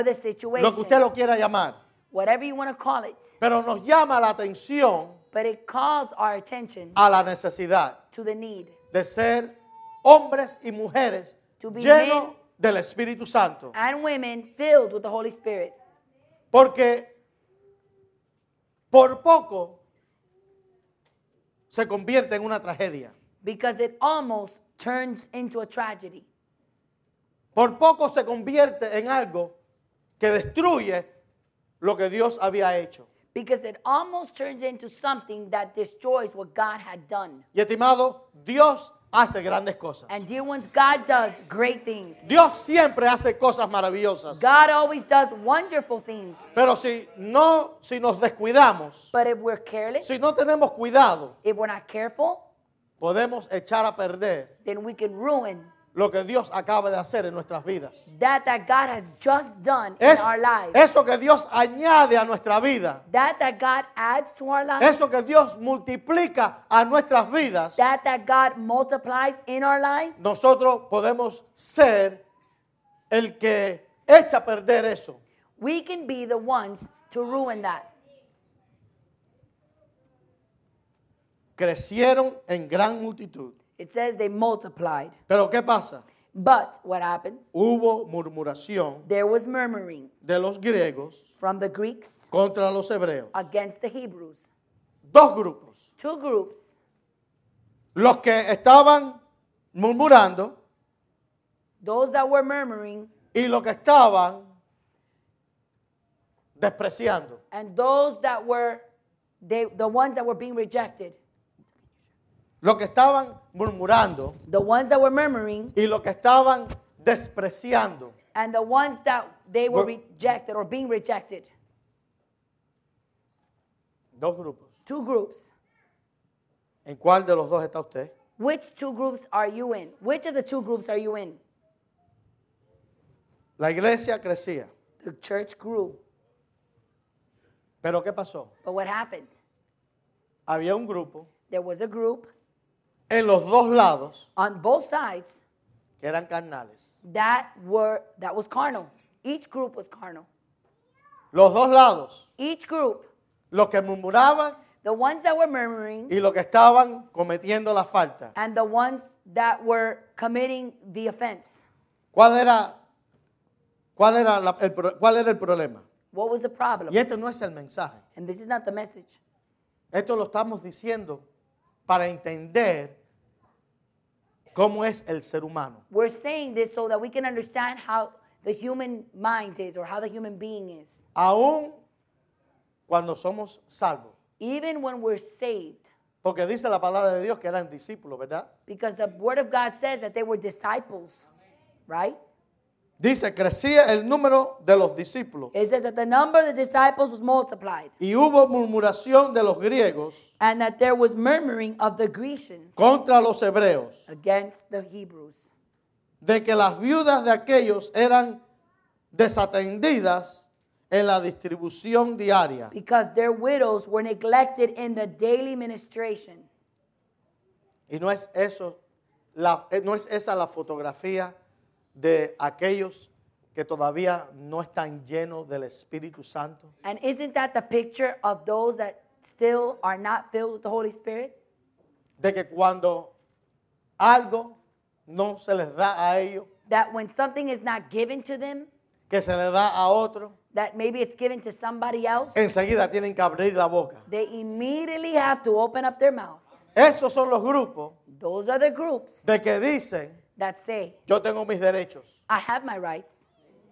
the lo que situation, usted lo quiera llamar. whatever you want to call it, Pero nos llama la atención but it calls our attention a la necesidad to the need de ser hombres y mujeres to be llenos men del Espíritu Santo. and women filled with the Holy Spirit. Porque por poco se convierte en una tragedia. Because it almost turns into a tragedy. Por poco se convierte en algo que destruye lo que Dios había hecho. Because it almost turns into something that destroys what God had done. Y estimado, Dios hace grandes cosas. And dear ones, God does great things. Dios siempre hace cosas maravillosas. God always does wonderful things. Pero si nos descuidamos, But if we're careless, si no tenemos cuidado, if we're not careful, podemos echar a perder then we can ruin lo que Dios acaba de hacer en nuestras vidas. that God has just done in our lives. Eso que Dios añade a nuestra vida, That God adds to our lives. eso que Dios multiplica a nuestras vidas, That God multiplies in our lives. nosotros podemos ser el que echa a perder eso. We can be the ones to ruin that. Crecieron en gran multitud. It says they multiplied. Pero ¿qué pasa? But what happens? Hubo murmuración There was murmuring de los griegos from the Greeks contra los hebreos. against the Hebrews. Dos grupos. Two groups. Los que estaban murmurando Those that were murmuring y los que estaban despreciando. and those that were the ones that were being rejected. Los que estaban murmurando The ones that were murmuring y los que estaban despreciando. and the ones that they were Were- rejected or being rejected. Dos grupos. Two groups. ¿En cuál de los dos está usted? Which two groups are you in? Which of the two groups are you in? La iglesia crecía. The church grew. ¿Pero qué pasó? But what happened? Había un grupo There was a group en los dos lados on both sides que eran carnales. that was carnal. Each group was carnal. Los dos lados, Each group, los que murmuraban the ones that were murmuring y los que estaban cometiendo la falta. and the ones that were committing the offense. ¿Cuál era el problema? What was the problem? Y este no es el mensaje. And this is not the message. Esto lo estamos diciendo para entender cómo es el ser humano. We're saying this so that we can understand how the human mind is or how the human being is. Aún cuando somos salvos. Even when we're saved. Porque dice la palabra de Dios que eran discípulos, ¿verdad? Because the word of God says that they were disciples. Right? Dice, crecía el número de los discípulos. It says that the number of the disciples was multiplied. Y hubo murmuración de los griegos And that there was murmuring of the Grecians contra los hebreos, against the Hebrews. de que las viudas de aquellos eran desatendidas en la distribución diaria. Because their widows were neglected in the daily ministration. Y no es esa la fotografía de aquellos que todavía no están llenos del Espíritu Santo. And isn't that the picture of those that still are not filled with the Holy Spirit? De que cuando algo no se les da a ellos, That when something is not given to them, que se les da a otro, that maybe it's given to somebody else, enseguida tienen que abrir la boca. they immediately have to open up their mouth. Esos son los grupos Those are the groups de que dicen, that say, yo tengo mis derechos. I have my rights.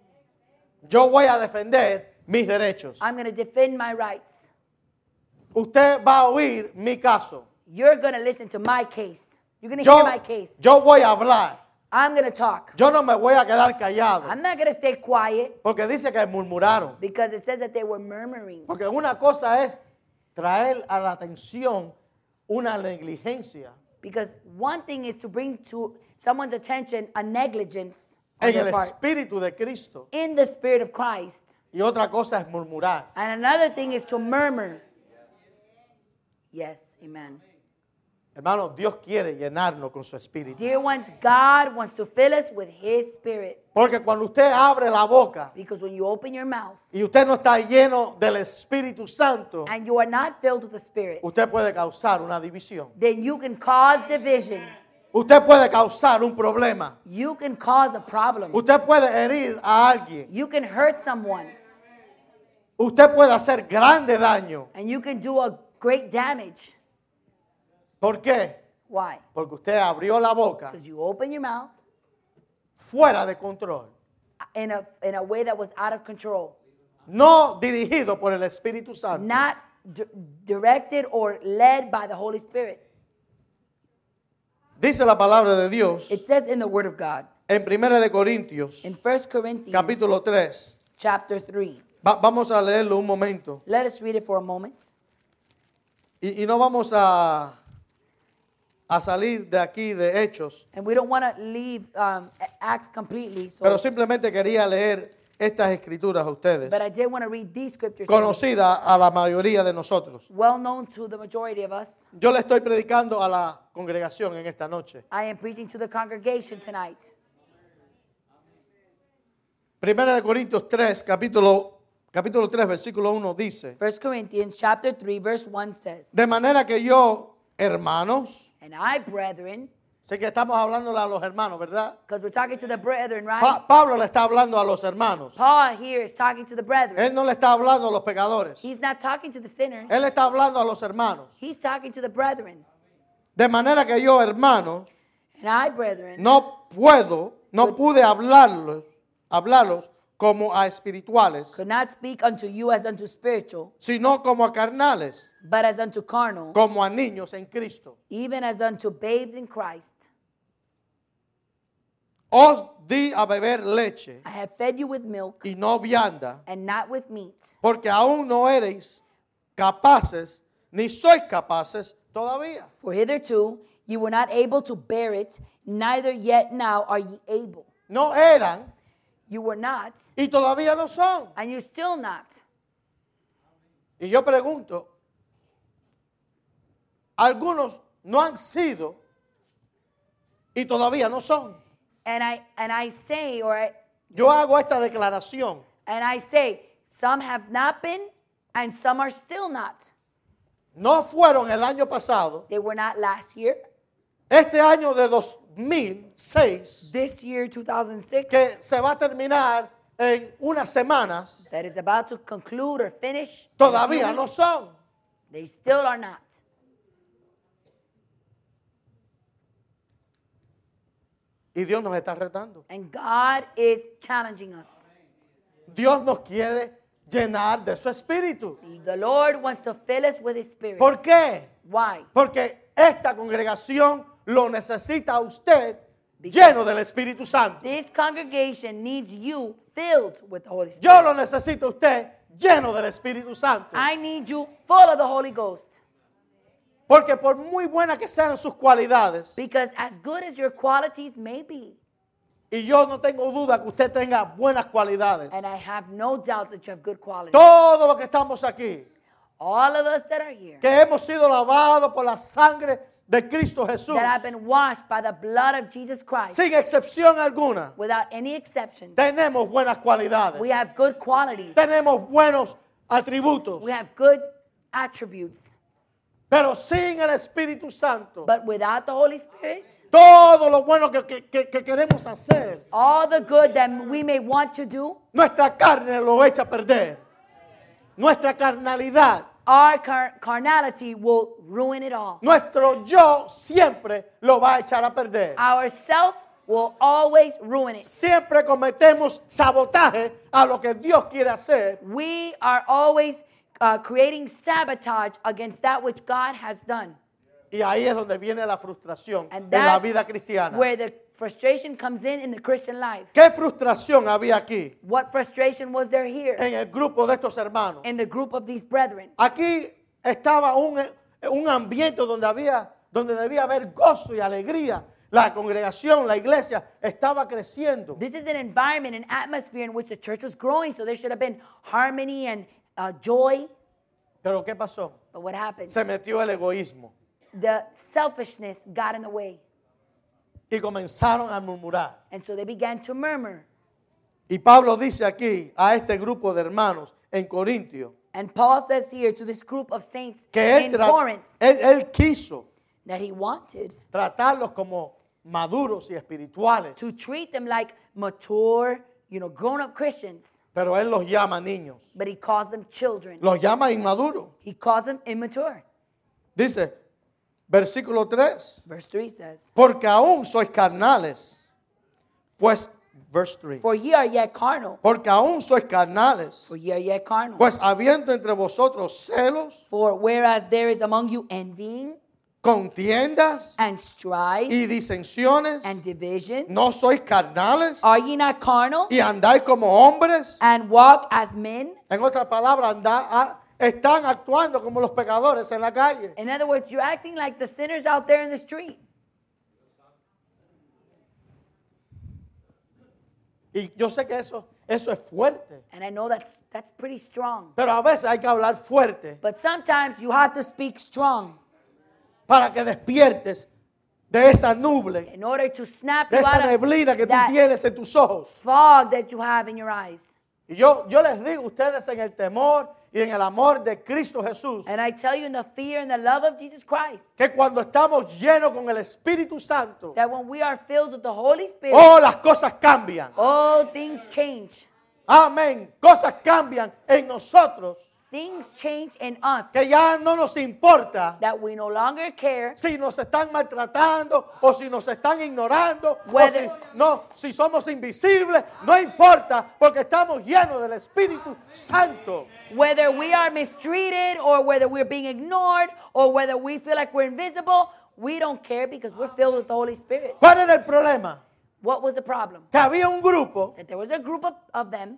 Yo voy a defender mis derechos. I'm going to defend my rights. Usted va a oír mi caso. You're going to listen to my case. You're going to hear my case. Yo voy a hablar. I'm going to talk. Yo no me voy a quedar callado. I'm not going to stay quiet Porque dice que murmuraron. because it says that they were murmuring. Porque una cosa es traer a la atención una negligencia Because one thing is to bring to someone's attention a negligence on en their el part Espíritu de Cristo. in the Spirit of Christ. Y otra cosa es murmurar. And another thing is to murmur. Yes, amen. Hermano, Dios quiere llenarnos con su espíritu. Dear ones, God wants to fill us with His Spirit. Porque cuando usted abre la boca Because when you open your mouth y usted no está lleno del Espíritu Santo, and you are not filled with the Spirit, usted puede causar una división. then you can cause division. Usted puede causar un problema. You can cause a problem. Usted puede herir a alguien. You can hurt someone. Usted puede hacer grande daño. And you can do a great damage. ¿Por qué? Why? Porque usted abrió la boca Because you open your mouth fuera de control. in a way that was out of control. No dirigido por el Espíritu Santo. Not directed or led by the Holy Spirit. Dice la palabra de Dios It says in the Word of God, en 1 de Corintios, in 1 Corinthians capítulo 3. chapter 3. Vamos a leerlo un momento. Let us read it for a moment. Y no vamos a salir de aquí de Hechos, And we don't want to leave Acts completely. So, pero simplemente quería leer estas escrituras a ustedes, but I did want to read these scriptures, to you, conocida a la mayoría de nosotros. well known to the majority of us. Yo le estoy predicando a la congregación en esta noche. I am preaching to the congregation tonight. 1 de Corintios 3, capítulo 3, versículo 1 dice: 1 Corinthians chapter 3, verse 1 says, de manera que yo, hermanos, and I, brethren, sé que estamos hablando a los hermanos, ¿verdad? because we're talking to the brethren, right? Pablo le está hablando a los hermanos. Paul here is talking to the brethren. Él no le está hablando a los pecadores. He's not talking to the sinners. Él está hablando a los hermanos. He's talking to the brethren. De manera que yo, hermanos, And I, brethren, no pude hablarlos como a espirituales, could not speak unto you as unto spiritual, sino como a carnales, but as unto carnal, como a niños en Cristo. even as unto babes in Christ. Os di a beber leche I have fed you with milk y no vianda, and not with meat, porque aún no eres capaces, ni sois capaces todavía. for hitherto you were not able to bear it, neither yet now are ye able. No eran You were not, y todavía no son. and you still not. Y yo pregunto, algunos no han sido y todavía no son. And I say, Yo hago esta declaración. some have not been, and some are still not. No fueron el año pasado. They were not last year. Este año de 2006, This year, 2006, que se va a terminar en unas semanas, that is about to conclude or finish, in a few todavía no weeks, son. they still are not. Y Dios nos está retando. And God is challenging us. Dios nos quiere llenar de su espíritu. The Lord wants to fill us with His Spirit. ¿Por qué? Why? Porque esta congregación lo necesita a usted lleno del Espíritu Santo. This congregation needs you filled with the Holy Spirit. Yo lo necesito a usted lleno del Espíritu Santo. I need you full of the Holy Ghost. Porque por muy buenas que sean sus cualidades, Because as good as your qualities may be, y yo no tengo duda que usted tenga buenas cualidades, and I have no doubt that you have good qualities, todos los que estamos aquí, all of us that are here, que hemos sido lavados por la sangre de Cristo Jesús, that have been washed by the blood of Jesus Christ, sin excepción alguna, without any exceptions, tenemos buenas cualidades, we have good qualities, tenemos buenos atributos, we have good attributes. pero sin el Espíritu Santo, But without the Holy Spirit, todo lo bueno que queremos hacer, all the good that we may want to do, nuestra carne lo echa a perder. Nuestra carnalidad, our carnality will ruin it all. nuestro yo siempre lo va a echar a perder. Our self will always ruin it. Siempre cometemos sabotaje a lo que Dios quiere hacer. We are always creating sabotage against that which God has done. Y ahí es donde viene la frustración And en la that's vida cristiana. where the frustration comes in the Christian life. ¿Qué frustración había aquí What frustration was there here en el grupo de estos hermanos? in the group of these brethren? Aquí estaba un ambiente donde debía haber gozo y alegría. La congregación, la iglesia estaba creciendo. This is an environment, an atmosphere in which the church was growing, so there should have been harmony and joy. Pero ¿qué pasó? But what happened? Se metió el egoísmo. the selfishness got in the way. y comenzaron a murmurar. And so they began to murmur. Y Pablo dice aquí a este grupo de hermanos en Corintio And Paul says here to this group of saints que él, in Corinth él quiso that he wanted tratarlos como maduros y espirituales, to treat them like mature, grown-up Christians. pero él los llama niños, But he calls them children. los llama inmaduros. He calls them immature. Dice, versículo 3, Verse 3 says, porque aún sois carnales, pues, verse 3, For ye are yet carnal. porque aún sois carnales, For ye are yet carnal. pues habiendo entre vosotros celos, For whereas there is among you envying contiendas and strife y disensiones, and division, no sois carnales are ye not carnal y andáis como hombres. and walk as men? En otras palabras, están actuando como los pecadores en la calle. In other words, you're acting like the sinners out there in the street. Y yo sé que eso es fuerte, And I know that's pretty strong. pero a veces hay que hablar fuerte But sometimes you have to speak strong para que despiertes de esa nube, in order to snap de you esa out of neblina que tú that tienes en tus ojos. fog that you have in your eyes. Y yo les digo a ustedes en el temor y en el amor de Cristo Jesús, And I tell you in the fear and the love of Jesus Christ que cuando estamos llenos con el Espíritu Santo, that when we are filled with the Holy Spirit, oh, las cosas cambian. all things change. Amén. Cosas cambian en nosotros, Things change in us que ya no nos importa that we no longer care si nos están maltratando o si nos están ignorando Whether- si somos invisibles, no importa, porque estamos llenos del Espíritu Santo. whether we are mistreated or whether we're being ignored or whether we feel like we're invisible. We don't care because we're filled with the Holy Spirit. ¿Cuál era el problema? What was the problem? Que había un grupo That there was a group of them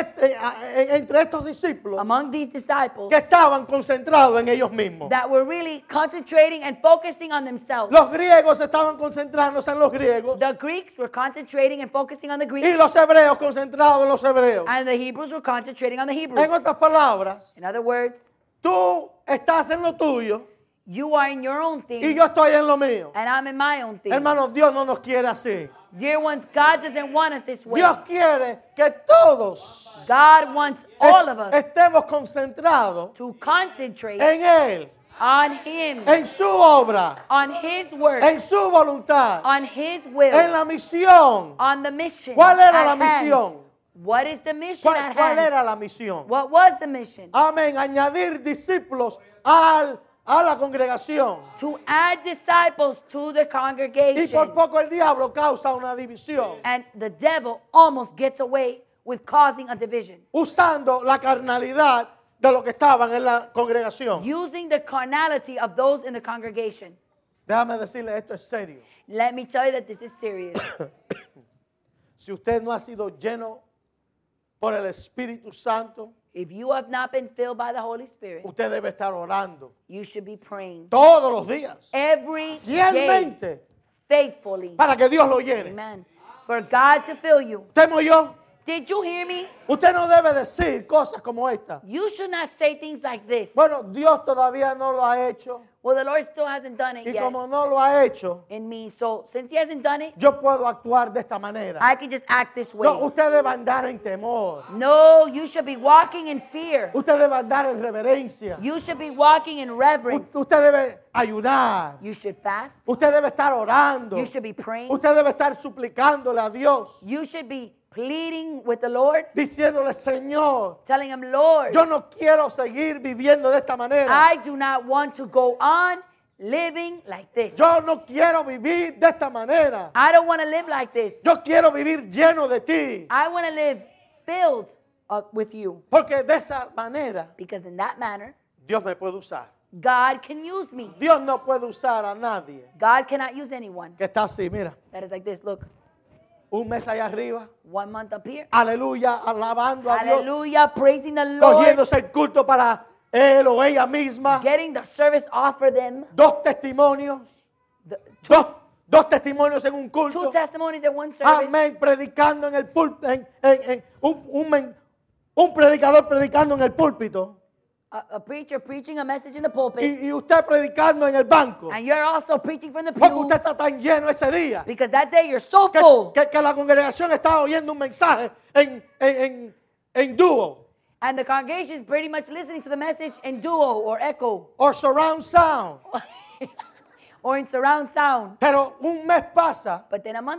entre estos discípulos among these disciples que estaban concentrados en ellos mismos. that were really concentrating and focusing on themselves. Los griegos estaban concentrándose en los griegos The Greeks were concentrating and focusing on the y Greeks, los hebreos concentrados en los hebreos. and the Hebrews were concentrating on the En Hebrews. otras palabras, In other words, tú estás en lo tuyo you are in your own y thing, yo estoy en lo mío. and I'm in my own thing. Hermanos, Dios no nos quiere así. Dear ones, God doesn't want us this way. Dios quiere que todos God wants all of us estemos concentrados to concentrate en Él, on Him, en su obra, on His work, en su voluntad, on His will, en la misión. on the mission. ¿Cuál era at la hand. misión? What is the mission at ¿Cuál hand? era la misión? What was the mission? Amén. Añadir discípulos a la congregación. To add disciples to the Y por congregation. poco el diablo causa una división, And the devil almost gets away with causing a division, usando la carnalidad de los que estaban en la congregación. using the carnality of those in the congregation. Déjame decirle, esto es serio. Let me tell you that this is serious. Si usted no ha sido lleno por el Espíritu Santo, If you have not been filled by the Holy Spirit, usted debe estar orando you should be praying todos los días, every day, fielmente, faithfully. para que Dios lo llene. Amen. For God to fill you. ¿Usted me oyó? Did you hear me? Usted no debe decir cosas como esta. You should not say things like this. Bueno, Dios todavía no lo ha hecho. Well, the Lord still hasn't done it Y yet como no lo ha hecho, in me. So since He hasn't done it, yo puedo actuar de esta manera. I can just act this way. No, usted debe andar en temor. No, you should be walking in fear. Usted debe andar en reverencia. You should be walking in reverence. Usted debe ayunar. You should fast. Usted debe estar orando. You should be praying. Usted debe estar suplicándole a Dios, You should be pleading with the Lord, diciéndole, Señor, telling Him, Lord, yo no quiero seguir viviendo de esta manera. I do not want to go on living like this. Yo no quiero vivir de esta manera. I don't want to live like this. Yo quiero vivir lleno de ti. I want to live filled with you. Porque de esa manera Because in that manner, Dios me puede usar. God can use me. Dios no puede usar a nadie God cannot use anyone que está así, mira, that is like this. Look, un mes allá arriba, 1 month up here. aleluya, alabando a Dios, Hallelujah, praising the Lord, cogiéndose el culto para él o ella misma, getting the service off for them. dos testimonios, The, dos testimonios en un culto, two testimonies in one service. amén, predicando en el púlpito, un predicador predicando en el púlpito, a preacher preaching a message in the pulpit, y usted predicando en el banco. and you're also preaching from the Porque pew, usted está tan lleno ese día because that day you're so que, full, que la congregación está oyendo un mensaje en dúo and the congregation is pretty much listening to the message in duo or echo o surround sound. or in surround sound. Pero un mes pasa But then a month